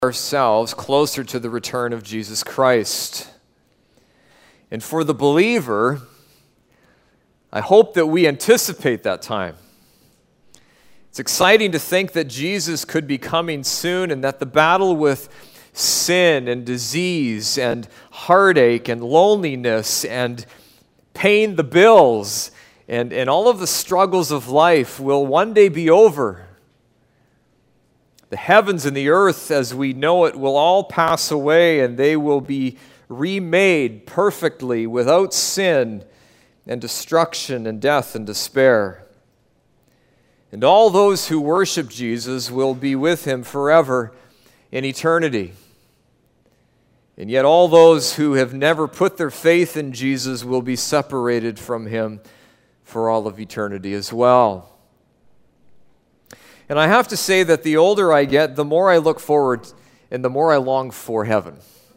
ourselves closer to the return of Jesus Christ. And for the believer, I hope that we anticipate that time. It's exciting to think that Jesus could be coming soon and that the battle with sin and disease and heartache and loneliness and paying the bills and all of the struggles of life will one day be over. The heavens and the earth as we know it will all pass away, and they will be remade perfectly without sin and destruction and death and despair. And all those who worship Jesus will be with him forever in eternity. And yet all those who have never put their faith in Jesus will be separated from him for all of eternity as well. And I have to say that the older I get, the more I look forward and the more I long for heaven.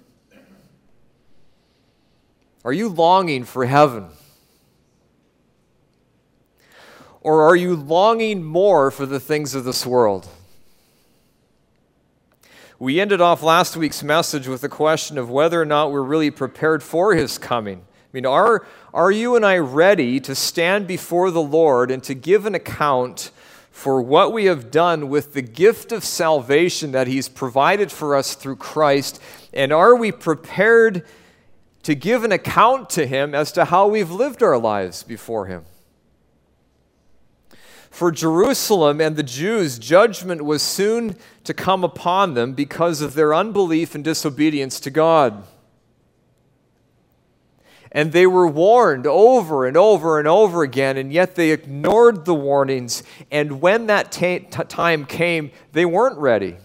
Are you longing for heaven? Or are you longing more for the things of this world? We ended off last week's message with the question of whether or not we're really prepared for his coming. I mean, are you and I ready to stand before the Lord and to give an account for what we have done with the gift of salvation that he's provided for us through Christ? And are we prepared to give an account to him as to how we've lived our lives before him? For Jerusalem and the Jews, judgment was soon to come upon them because of their unbelief and disobedience to God. And they were warned over and over and over again, and yet they ignored the warnings. And when that time came, they weren't ready.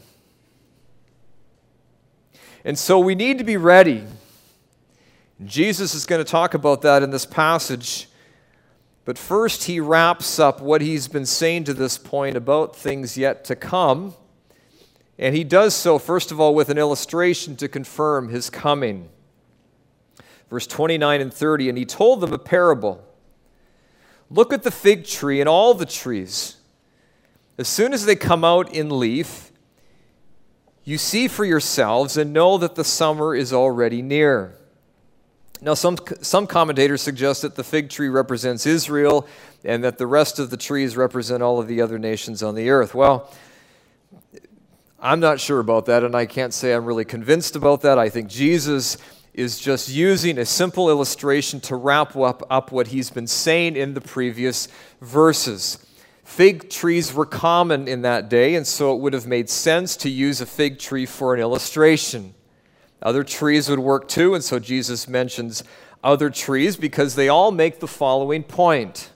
And so we need to be ready. Jesus is going to talk about that in this passage. But first, he wraps up what he's been saying to this point about things yet to come. And he does so, first of all, with an illustration to confirm his coming. Verse 29 and 30, and he told them a parable. Look at the fig tree and all the trees. As soon as they come out in leaf, you see for yourselves and know that the summer is already near. Now, some commentators suggest that the fig tree represents Israel and that the rest of the trees represent all of the other nations on the earth. Well, I'm not sure about that, and I can't say I'm really convinced about that. I think Jesus is just using a simple illustration to wrap up what he's been saying in the previous verses. Fig trees were common in that day, and so it would have made sense to use a fig tree for an illustration. Other trees would work too, and so Jesus mentions other trees because they all make the following point.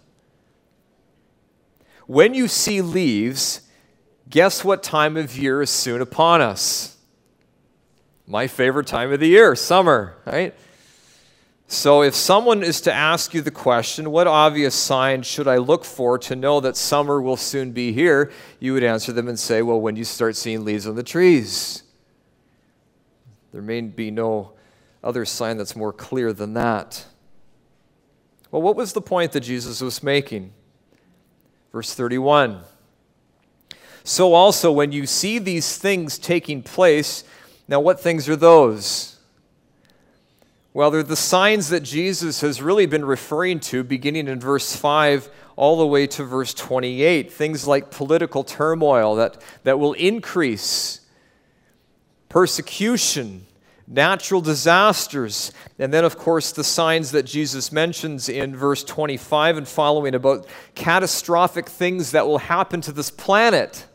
When you see leaves, guess what time of year is soon upon us? My favorite time of the year, summer, right? So if someone is to ask you the question, what obvious sign should I look for to know that summer will soon be here? You would answer them and say, well, when you start seeing leaves on the trees. There may be no other sign that's more clear than that. Well, what was the point that Jesus was making? Verse 31. So also, when you see these things taking place, now what things are those? Well, they're the signs that Jesus has really been referring to, beginning in verse 5 all the way to verse 28. Things like political turmoil that will increase, persecution, natural disasters, and then, of course, the signs that Jesus mentions in verse 25 and following about catastrophic things that will happen to this planet.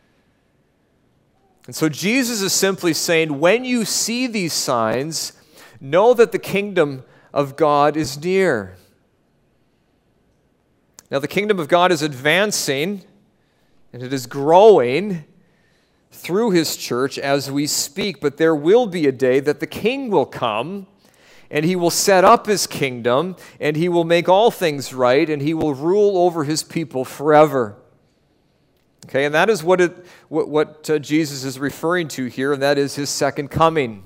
And so Jesus is simply saying, when you see these signs, know that the kingdom of God is near. Now, the kingdom of God is advancing, and it is growing through his church as we speak, but there will be a day that the king will come, and he will set up his kingdom, and he will make all things right, and he will rule over his people forever. Okay, and that is what Jesus is referring to here, and that is his second coming.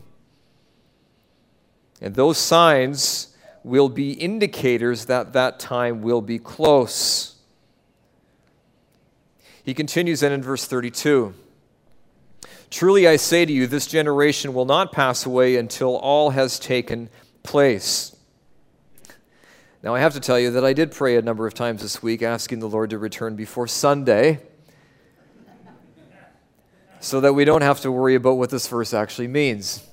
And those signs will be indicators that that time will be close. He continues then in verse 32. Truly I say to you, this generation will not pass away until all has taken place. Now I have to tell you that I did pray a number of times this week asking the Lord to return before Sunday so that we don't have to worry about what this verse actually means.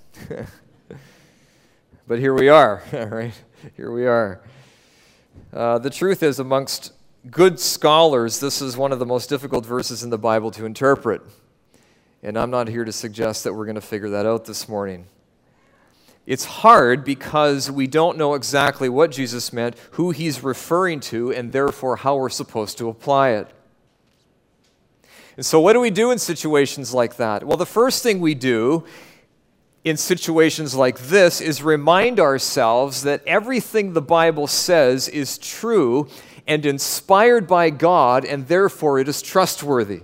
But here we are, all right? Here we are. The truth is, amongst good scholars, this is one of the most difficult verses in the Bible to interpret. And I'm not here to suggest that we're going to figure that out this morning. It's hard because we don't know exactly what Jesus meant, who he's referring to, and therefore how we're supposed to apply it. And so what do we do in situations like that? Well, the first thing we do in situations like this is remind ourselves that everything the Bible says is true and inspired by God, and therefore it is trustworthy.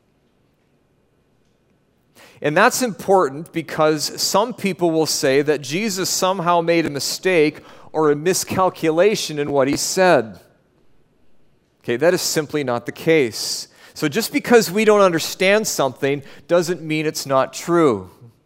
And that's important because some people will say that Jesus somehow made a mistake or a miscalculation in what he said. Okay, that is simply not the case. So just because we don't understand something doesn't mean it's not true.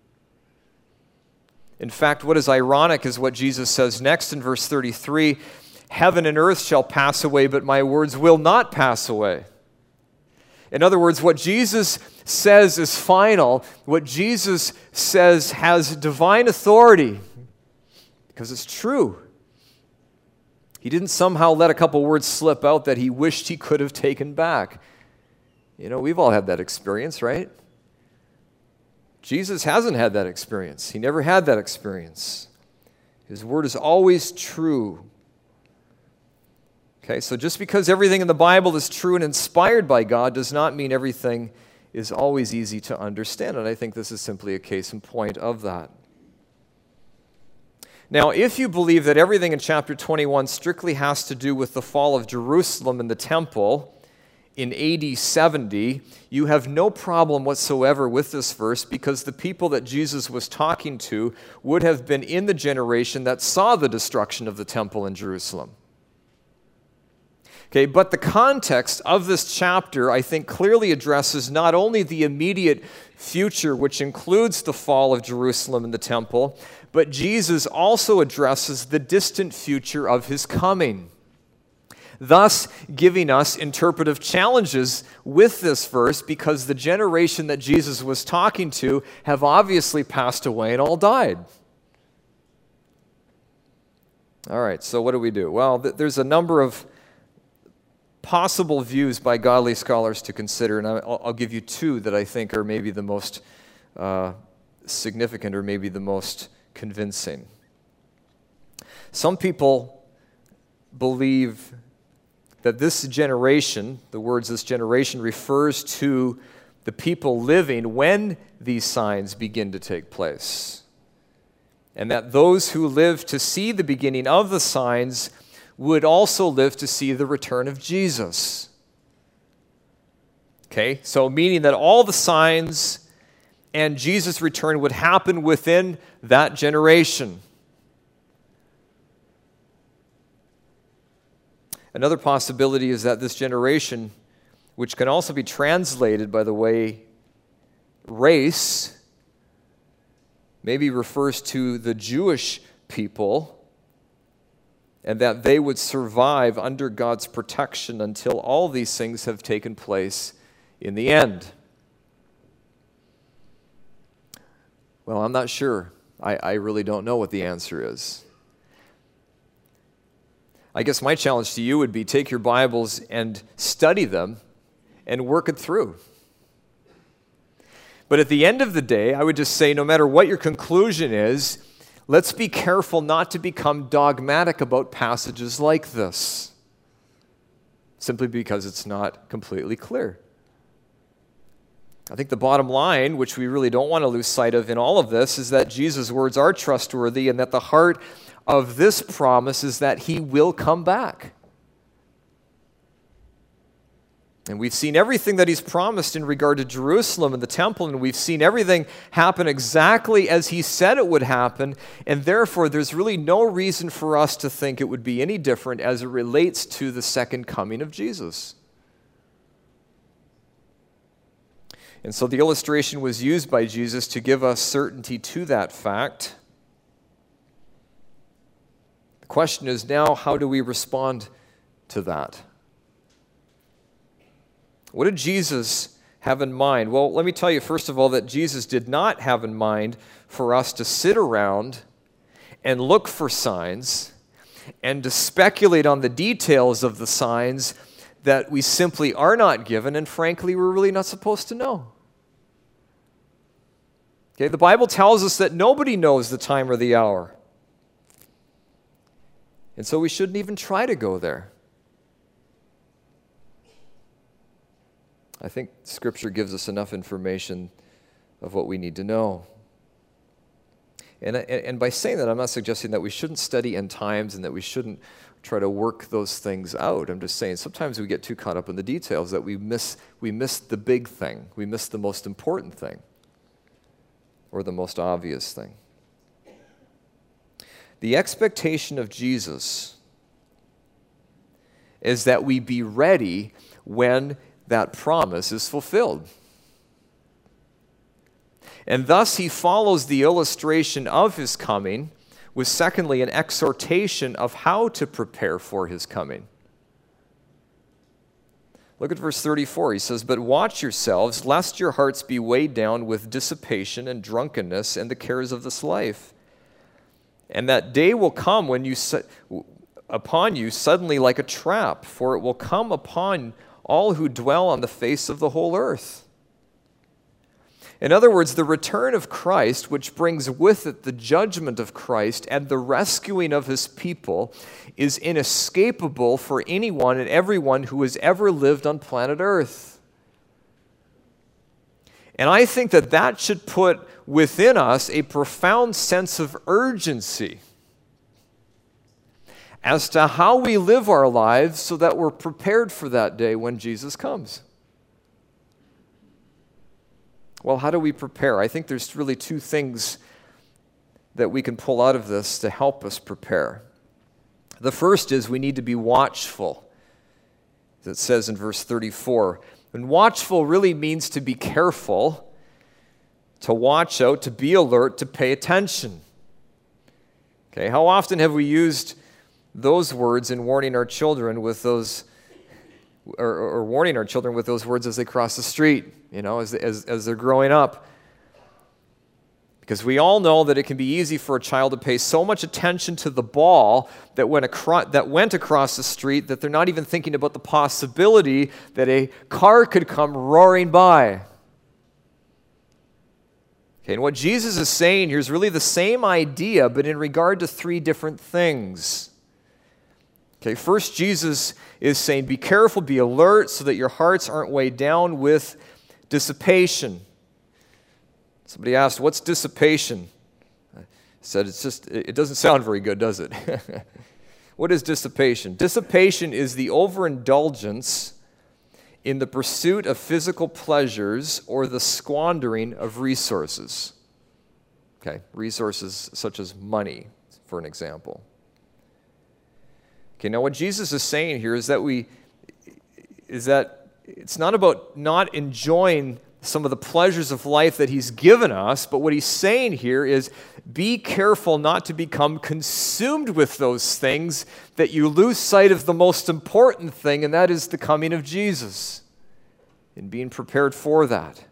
In fact, what is ironic is what Jesus says next in verse 33, "Heaven and earth shall pass away, but my words will not pass away." In other words, what Jesus says is final. What Jesus says has divine authority because it's true. He didn't somehow let a couple words slip out that he wished he could have taken back. You know, we've all had that experience, right? Jesus hasn't had that experience. He never had that experience. His word is always true. Okay, so just because everything in the Bible is true and inspired by God does not mean everything is always easy to understand. And I think this is simply a case in point of that. Now, if you believe that everything in chapter 21 strictly has to do with the fall of Jerusalem and the temple in AD 70, you have no problem whatsoever with this verse because the people that Jesus was talking to would have been in the generation that saw the destruction of the temple in Jerusalem. Okay, but the context of this chapter, I think, clearly addresses not only the immediate future, which includes the fall of Jerusalem and the temple, but Jesus also addresses the distant future of his coming, thus giving us interpretive challenges with this verse because the generation that Jesus was talking to have obviously passed away and all died. All right, so what do we do? Well, there's a number of possible views by godly scholars to consider, and I'll give you two that I think are maybe the most significant or maybe the most convincing. Some people believe that this generation, the words this generation, refers to the people living when these signs begin to take place, and that those who live to see the beginning of the signs would also live to see the return of Jesus. Okay, so meaning that all the signs and Jesus' return would happen within that generation. Another possibility is that this generation, which can also be translated, by the way, race, maybe refers to the Jewish people, and that they would survive under God's protection until all these things have taken place in the end. Well, I'm not sure. I really don't know what the answer is. I guess my challenge to you would be take your Bibles and study them and work it through. But at the end of the day, I would just say no matter what your conclusion is, let's be careful not to become dogmatic about passages like this, simply because it's not completely clear. I think the bottom line, which we really don't want to lose sight of in all of this, is that Jesus' words are trustworthy and that the heart of this promise is that he will come back. And we've seen everything that he's promised in regard to Jerusalem and the temple, and we've seen everything happen exactly as he said it would happen, and therefore there's really no reason for us to think it would be any different as it relates to the second coming of Jesus. And so the illustration was used by Jesus to give us certainty to that fact. The question is now, how do we respond to that? What did Jesus have in mind? Well, let me tell you, first of all, that Jesus did not have in mind for us to sit around and look for signs and to speculate on the details of the signs that we simply are not given, and frankly, we're really not supposed to know. Okay, the Bible tells us that nobody knows the time or the hour. And so we shouldn't even try to go there. I think Scripture gives us enough information of what we need to know. And by saying that, I'm not suggesting that we shouldn't study end times and that we shouldn't try to work those things out. I'm just saying sometimes we get too caught up in the details that we miss the big thing. We miss the most important thing or the most obvious thing. The expectation of Jesus is that we be ready when that promise is fulfilled. And thus he follows the illustration of his coming with, secondly, an exhortation of how to prepare for his coming. Look at verse 34. He says, "But watch yourselves, lest your hearts be weighed down with dissipation and drunkenness and the cares of this life. And that day will come when upon you suddenly like a trap, for it will come upon all who dwell on the face of the whole earth." In other words, the return of Christ, which brings with it the judgment of Christ and the rescuing of his people, is inescapable for anyone and everyone who has ever lived on planet Earth. And I think that should put within us a profound sense of urgency as to how we live our lives so that we're prepared for that day when Jesus comes. Well, how do we prepare? I think there's really two things that we can pull out of this to help us prepare. The first is we need to be watchful. As it says in verse 34. And watchful really means to be careful, to watch out, to be alert, to pay attention. Okay, how often have we used those words in warning our children with those, or warning our children with those words as they cross the street, as they're growing up? Because we all know that it can be easy for a child to pay so much attention to the ball that went across the street that they're not even thinking about the possibility that a car could come roaring by. Okay, and what Jesus is saying here is really the same idea, but in regard to three different things. Okay, first, Jesus is saying, be careful, be alert, so that your hearts aren't weighed down with dissipation. Somebody asked, what's dissipation? I said, it doesn't sound very good, does it? What is dissipation? Dissipation is the overindulgence in the pursuit of physical pleasures or the squandering of resources. Okay, resources such as money, for an example. Okay, now what Jesus is saying here is that it's not about not enjoying some of the pleasures of life that he's given us, but what he's saying here is be careful not to become consumed with those things, that you lose sight of the most important thing, and that is the coming of Jesus, and being prepared for that.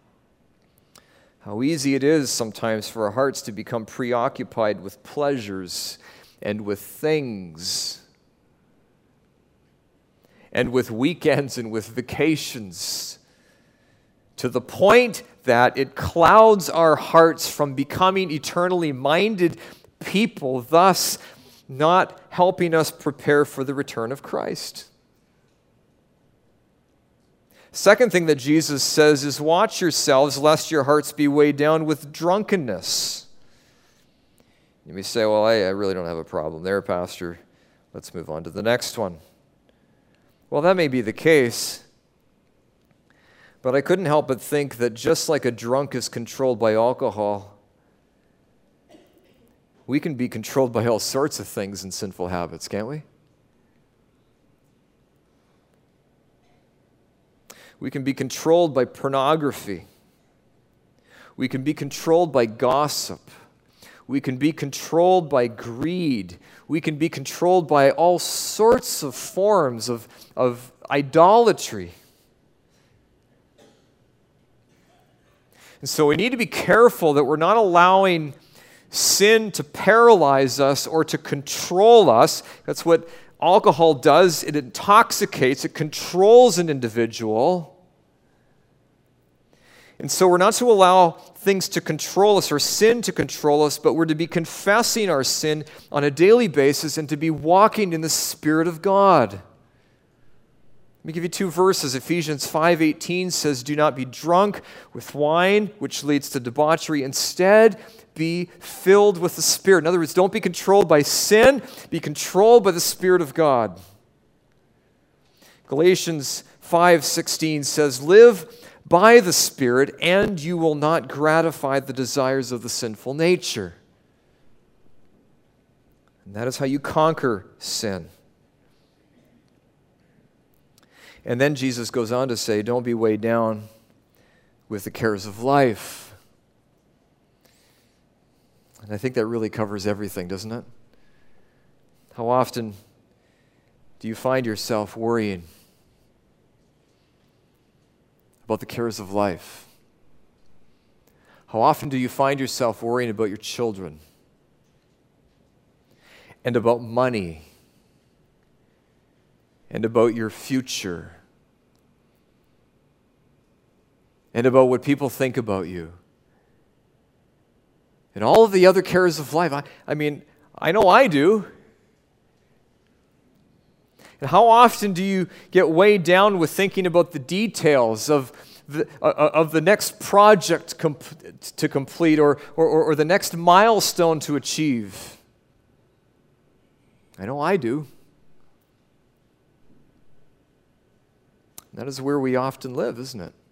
How easy it is sometimes for our hearts to become preoccupied with pleasures and with things, and with weekends and with vacations, to the point that it clouds our hearts from becoming eternally minded people, thus not helping us prepare for the return of Christ. Second thing that Jesus says is, watch yourselves lest your hearts be weighed down with drunkenness. You may say, well, I really don't have a problem there, Pastor. Let's move on to the next one. Well, that may be the case, but I couldn't help but think that just like a drunk is controlled by alcohol, we can be controlled by all sorts of things and sinful habits, can't we? We can be controlled by pornography. We can be controlled by gossip. We can be controlled by greed. We can be controlled by all sorts of forms of idolatry. And so we need to be careful that we're not allowing sin to paralyze us or to control us. That's what alcohol does. It intoxicates, it controls an individual. And so we're not to allow things to control us or sin to control us, but we're to be confessing our sin on a daily basis and to be walking in the Spirit of God. Let me give you two verses. Ephesians 5:18 says, "Do not be drunk with wine, which leads to debauchery. Instead, be filled with the Spirit." In other words, don't be controlled by sin. Be controlled by the Spirit of God. Galatians 5:16 says, "Live by the Spirit, and you will not gratify the desires of the sinful nature." And that is how you conquer sin. And then Jesus goes on to say, don't be weighed down with the cares of life. And I think that really covers everything, doesn't it? How often do you find yourself worrying about the cares of life? How often do you find yourself worrying about your children and about money and about your future and about what people think about you and all of the other cares of life? I mean, I know I do. And how often do you get weighed down with thinking about the details of the next project to complete or the next milestone to achieve? I know I do. That is where we often live, isn't it?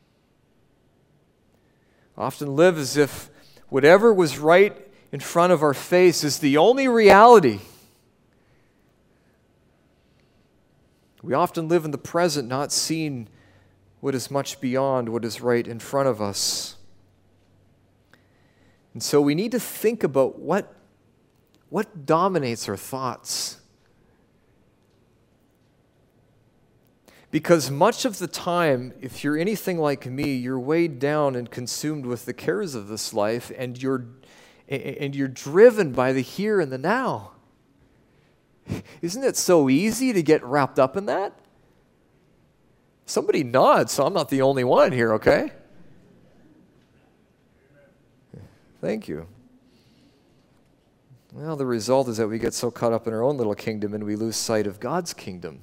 Often live as if whatever was right in front of our face is the only reality. We often live in the present, not seeing what is much beyond what is right in front of us. And so we need to think about what dominates our thoughts. Because much of the time, if you're anything like me, you're weighed down and consumed with the cares of this life, and you're driven by the here and the now. Isn't it so easy to get wrapped up in that? Somebody nods, so I'm not the only one here, okay? Thank you. Well, the result is that we get so caught up in our own little kingdom and we lose sight of God's kingdom.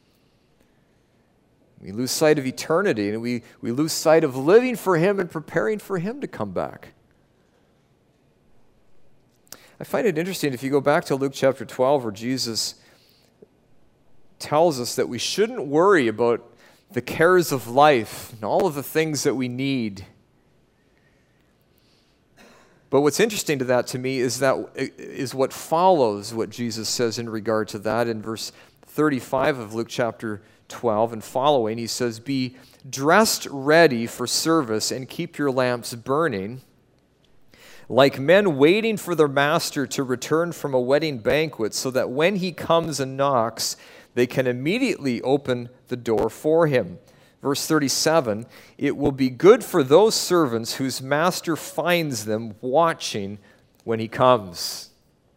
We lose sight of eternity, and we lose sight of living for Him and preparing for Him to come back. I find it interesting if you go back to Luke chapter 12, where Jesus tells us that we shouldn't worry about the cares of life and all of the things that we need. But what's interesting to that, to me, is what follows what Jesus says in regard to that. In verse 35 of Luke chapter 12 and following, he says, "Be dressed ready for service and keep your lamps burning, like men waiting for their master to return from a wedding banquet, so that when he comes and knocks, they can immediately open the door for him." Verse 37, "It will be good for those servants whose master finds them watching when he comes."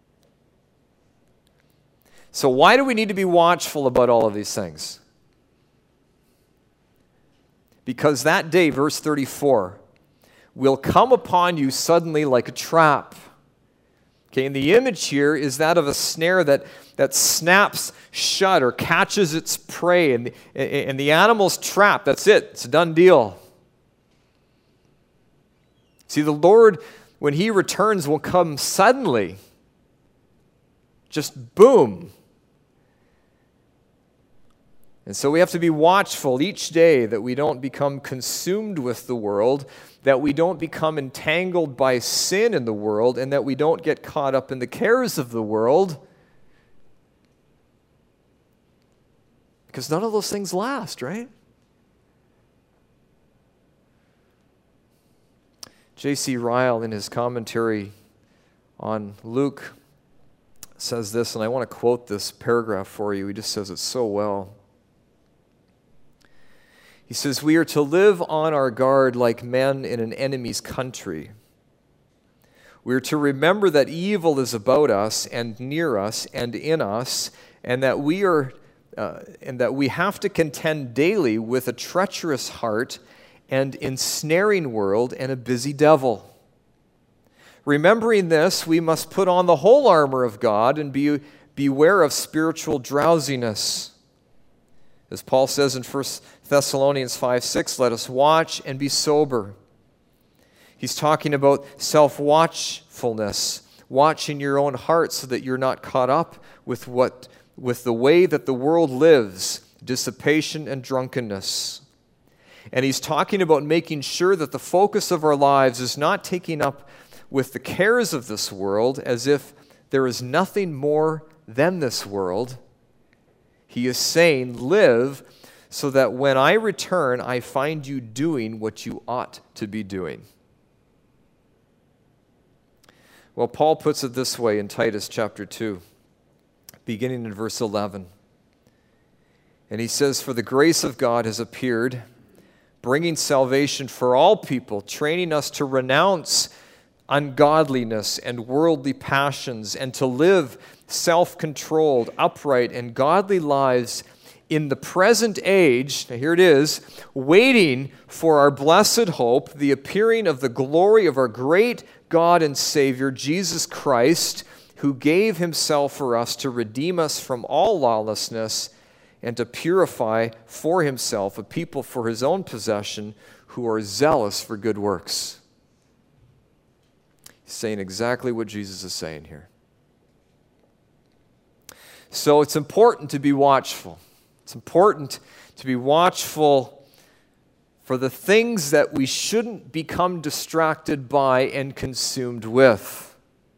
So why do we need to be watchful about all of these things? Because that day, verse 34, will come upon you suddenly like a trap. Okay, and the image here is that of a snare that snaps shut or catches its prey, and the animal's trapped. That's it. It's a done deal. See, the Lord, when He returns, will come suddenly. Just boom. And so we have to be watchful each day that we don't become consumed with the world, that we don't become entangled by sin in the world, and that we don't get caught up in the cares of the world. Because none of those things last, right? J.C. Ryle, in his commentary on Luke, says this, and I want to quote this paragraph for you. He just says it so well. He says, "We are to live on our guard like men in an enemy's country. We are to remember that evil is about us and near us and in us, and that we have to contend daily with a treacherous heart and ensnaring world and a busy devil. Remembering this, we must put on the whole armor of God and beware of spiritual drowsiness. As Paul says in 1 Thessalonians 5:6, let us watch and be sober." He's talking about self-watchfulness, watching your own heart so that you're not caught up with the way that the world lives, dissipation and drunkenness. And he's talking about making sure that the focus of our lives is not taking up with the cares of this world as if there is nothing more than this world. He is saying, live so that when I return, I find you doing what you ought to be doing. Well, Paul puts it this way in Titus chapter 2, beginning in verse 11. And he says, "For the grace of God has appeared, bringing salvation for all people, training us to renounce ungodliness and worldly passions, and to live self-controlled, upright, and godly lives in the present age," now here it is, "waiting for our blessed hope, the appearing of the glory of our great God and Savior, Jesus Christ, who gave himself for us to redeem us from all lawlessness and to purify for himself a people for his own possession who are zealous for good works." He's saying exactly what Jesus is saying here. So it's important to be watchful. It's important to be watchful for the things that we shouldn't become distracted by and consumed with.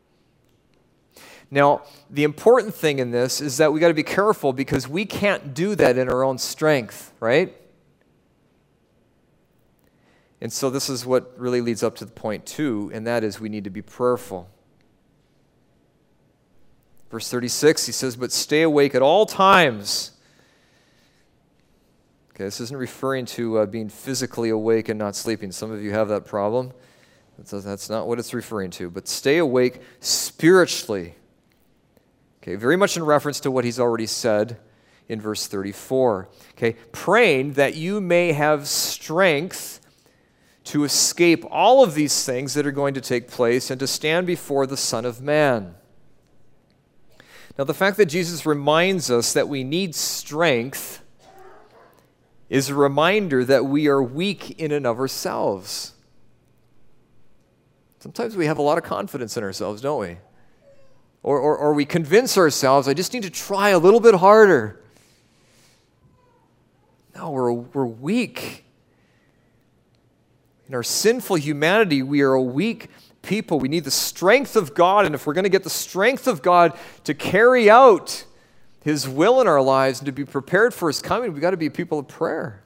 Now, the important thing in this is that we got to be careful because we can't do that in our own strength, right? And so this is what really leads up to the point 2, and that is we need to be prayerful. Verse 36, he says, "But stay awake at all times." Okay, this isn't referring to being physically awake and not sleeping. Some of you have that problem. That's not what it's referring to. But stay awake spiritually. Okay, very much in reference to what he's already said in verse 34. Okay, praying that you may have strength to escape all of these things that are going to take place and to stand before the Son of Man. Now, the fact that Jesus reminds us that we need strength is a reminder that we are weak in and of ourselves. Sometimes we have a lot of confidence in ourselves, don't we? Or we convince ourselves, I just need to try a little bit harder. No, we're weak. In our sinful humanity, we are a weak people. We need the strength of God, and if we're going to get the strength of God to carry out his will in our lives and to be prepared for his coming, we've got to be people of prayer.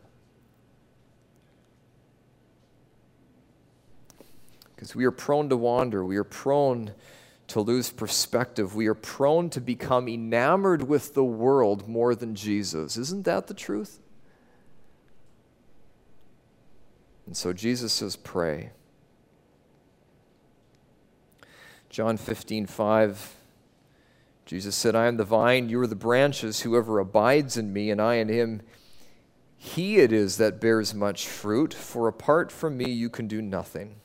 Because we are prone to wander. We are prone to lose perspective. We are prone to become enamored with the world more than Jesus. Isn't that the truth? And so Jesus says, pray. John 15:5, Jesus said, I am the vine, you are the branches. Whoever abides in me and I in him, he it is that bears much fruit, for apart from me you can do nothing.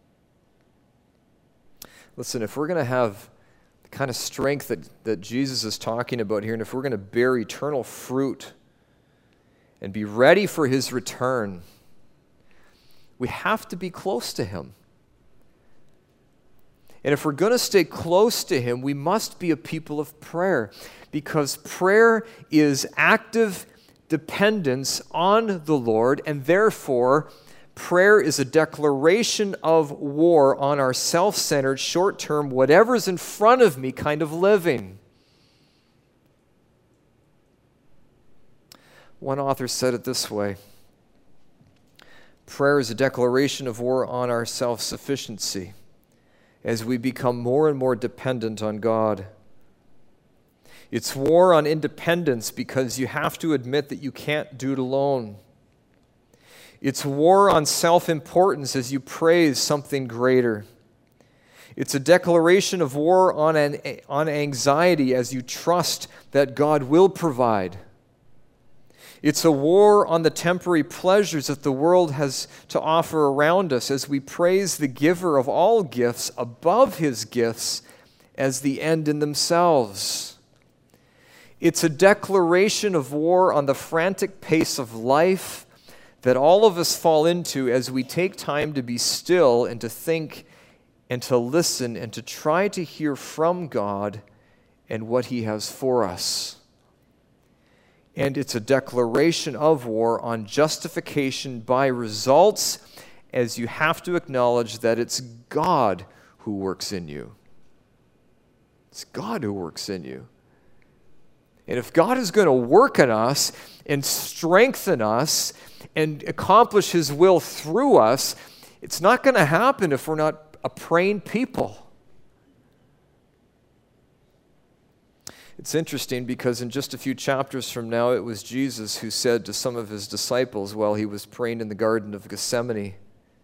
Listen, if we're going to have the kind of strength that Jesus is talking about here, and if we're going to bear eternal fruit and be ready for his return, we have to be close to him. And if we're going to stay close to him, we must be a people of prayer, because prayer is active dependence on the Lord, and therefore prayer is a declaration of war on our self-centered, short-term, whatever's in front of me kind of living. One author said it this way: Prayer is a declaration of war on our self-sufficiency as we become more and more dependent on God. It's war on independence because you have to admit that you can't do it alone. It's war on self-importance as you praise something greater. It's a declaration of war on anxiety as you trust that God will provide. It's a war on the temporary pleasures that the world has to offer around us as we praise the giver of all gifts above his gifts as the end in themselves. It's a declaration of war on the frantic pace of life that all of us fall into as we take time to be still and to think and to listen and to try to hear from God and what he has for us. And it's a declaration of war on justification by results, as you have to acknowledge that it's God who works in you. It's God who works in you. And if God is going to work in us and strengthen us and accomplish his will through us, it's not going to happen if we're not a praying people. It's interesting because in just a few chapters from now, it was Jesus who said to some of his disciples while he was praying in the Garden of Gethsemane,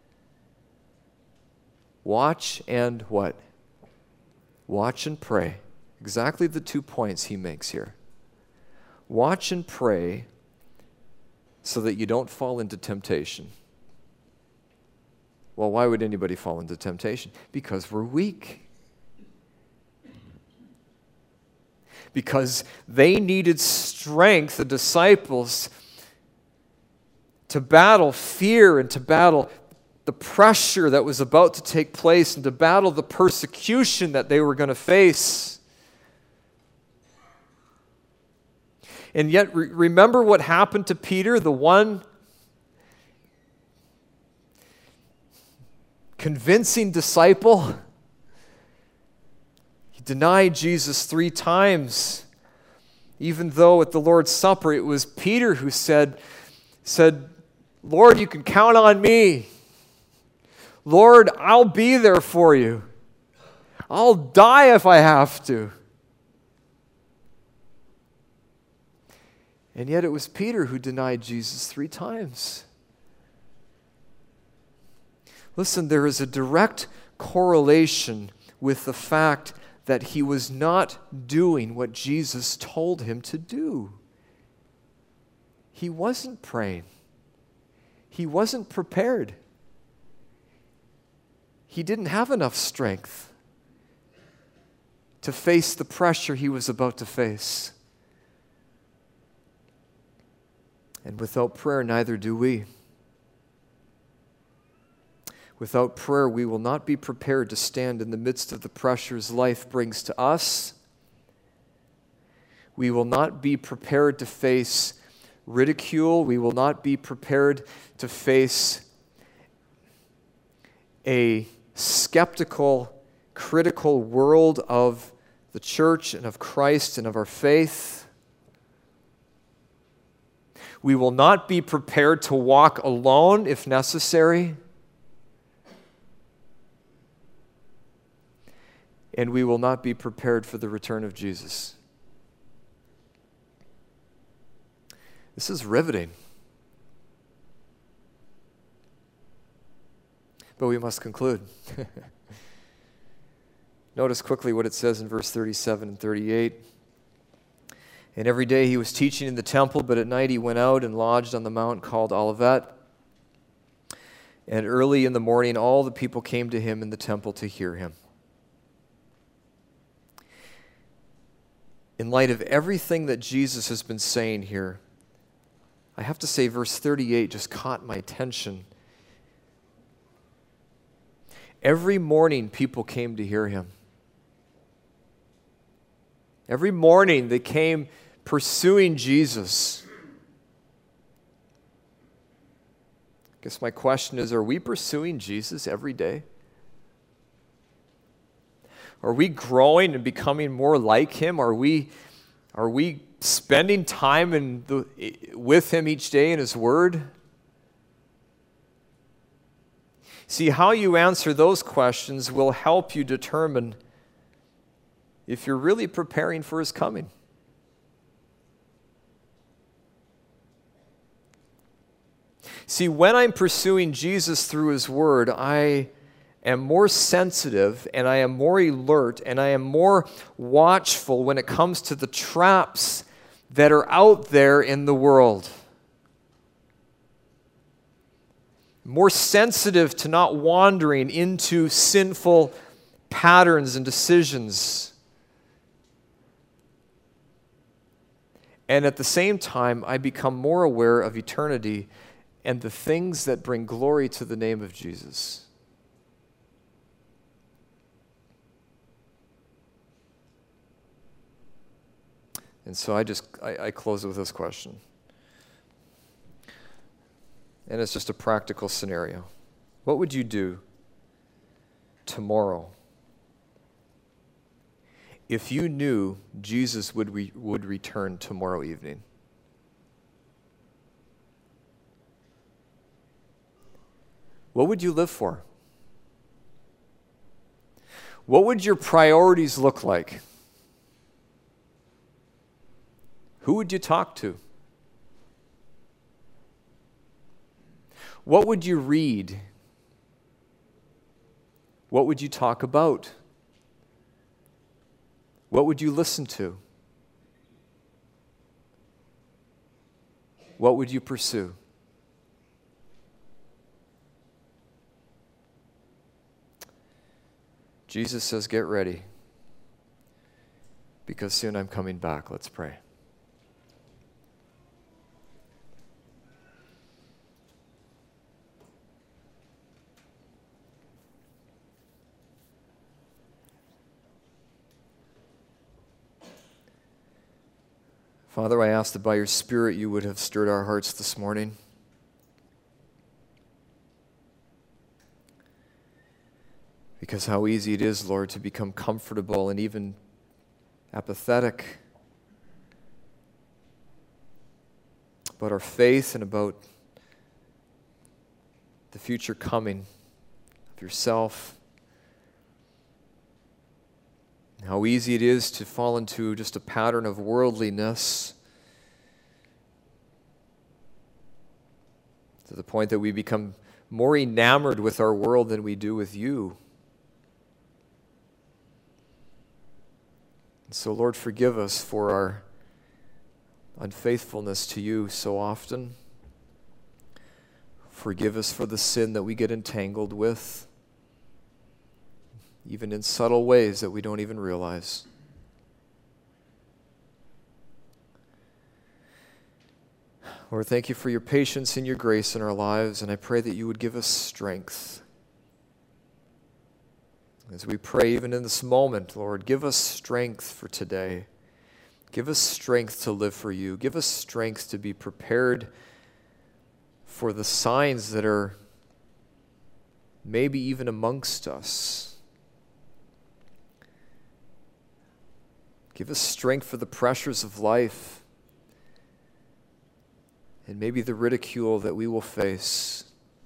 watch and what? Watch and pray. Exactly the 2 points he makes here. Watch and pray so that you don't fall into temptation. Well, why would anybody fall into temptation? Because we're weak. Because they needed strength, the disciples, to battle fear and to battle the pressure that was about to take place and to battle the persecution that they were going to face. And yet, remember what happened to Peter, the one convincing disciple? He denied Jesus 3 times, even though at the Lord's Supper it was Peter who said, Lord, you can count on me. Lord, I'll be there for you. I'll die if I have to. And yet it was Peter who denied Jesus 3 times. Listen, there is a direct correlation with the fact that he was not doing what Jesus told him to do. He wasn't praying. He wasn't prepared. He didn't have enough strength to face the pressure he was about to face. And without prayer, neither do we. Without prayer, we will not be prepared to stand in the midst of the pressures life brings to us. We will not be prepared to face ridicule. We will not be prepared to face a skeptical, critical world of the church and of Christ and of our faith. We will not be prepared to walk alone if necessary. And we will not be prepared for the return of Jesus. This is riveting. But we must conclude. Notice quickly what it says in verse 37 and 38. And every day he was teaching in the temple, but at night he went out and lodged on the mount called Olivet. And early in the morning all the people came to him in the temple to hear him. In light of everything that Jesus has been saying here, I have to say verse 38 just caught my attention. Every morning people came to hear him. Every morning they came pursuing Jesus. I guess my question is, are we pursuing Jesus every day? Are we growing and becoming more like him? Are we spending time with him each day in his word? See, how you answer those questions will help you determine if you're really preparing for his coming. See, when I'm pursuing Jesus through his word, I am more sensitive and I am more alert and I am more watchful when it comes to the traps that are out there in the world. More sensitive to not wandering into sinful patterns and decisions. And at the same time, I become more aware of eternity and the things that bring glory to the name of Jesus. And so I close with this question. And it's just a practical scenario. What would you do tomorrow if you knew Jesus would return tomorrow evening? What would you live for? What would your priorities look like? Who would you talk to? What would you read? What would you talk about? What would you listen to? What would you pursue? Jesus says, get ready, because soon I'm coming back. Let's pray. Father, I ask that by your Spirit you would have stirred our hearts this morning. Because how easy it is, Lord, to become comfortable and even apathetic about our faith and about the future coming of yourself. How easy it is to fall into just a pattern of worldliness to the point that we become more enamored with our world than we do with you. And so, Lord, forgive us for our unfaithfulness to you so often. Forgive us for the sin that we get entangled with, even in subtle ways that we don't even realize. Lord, thank you for your patience and your grace in our lives, and I pray that you would give us strength. As we pray even in this moment, Lord, give us strength for today. Give us strength to live for you. Give us strength to be prepared for the signs that are maybe even amongst us. Give us strength for the pressures of life and maybe the ridicule that we will face,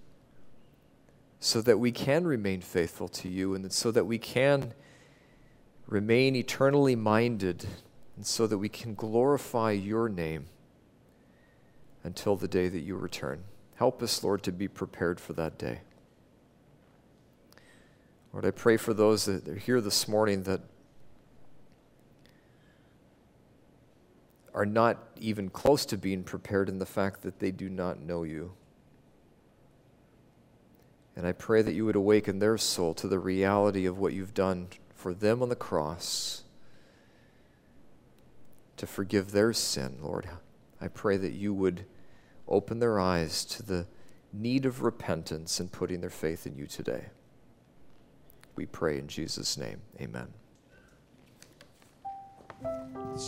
so that we can remain faithful to you and so that we can remain eternally minded and so that we can glorify your name until the day that you return. Help us, Lord, to be prepared for that day. Lord, I pray for those that are here this morning that are not even close to being prepared in the fact that they do not know you. And I pray that you would awaken their soul to the reality of what you've done for them on the cross to forgive their sin, Lord. I pray that you would open their eyes to the need of repentance and putting their faith in you today. We pray in Jesus' name. Amen.